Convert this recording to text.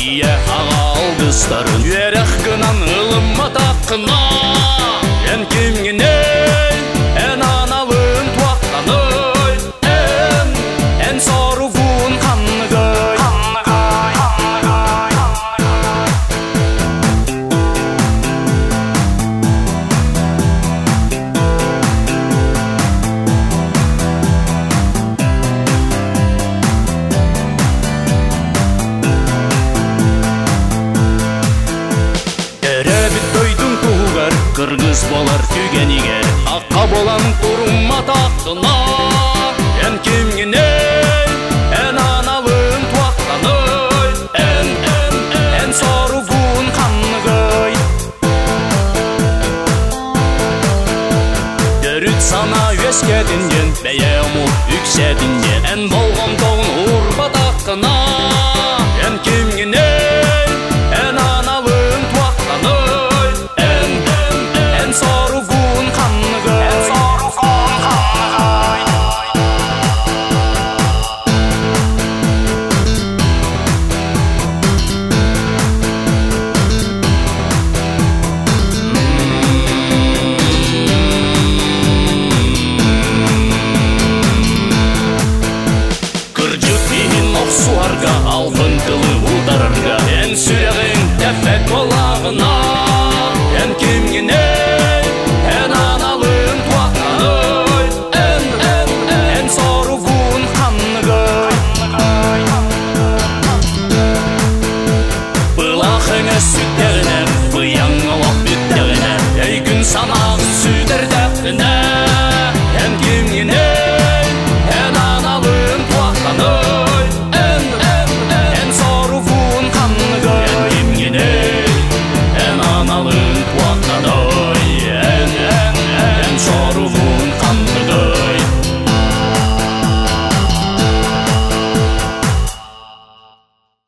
ие аға алғыстарын жүйерек кынан ылым атақына ән кемгеней ән аналын туақтаной ән сорувун қанығай Кыргыз болар түйгениге аққа болан турум атақтына ән кемгеней ән аналын туақтаной ән сорувун қанығай дөрүт сана өскетінген бәйему үксетінген ән болған тоғын ұр батақына ән кемгеней ән аналын туақтаной сорувун қанығай Кыржык дейін оқсуарға алтын тылы ұлдарарға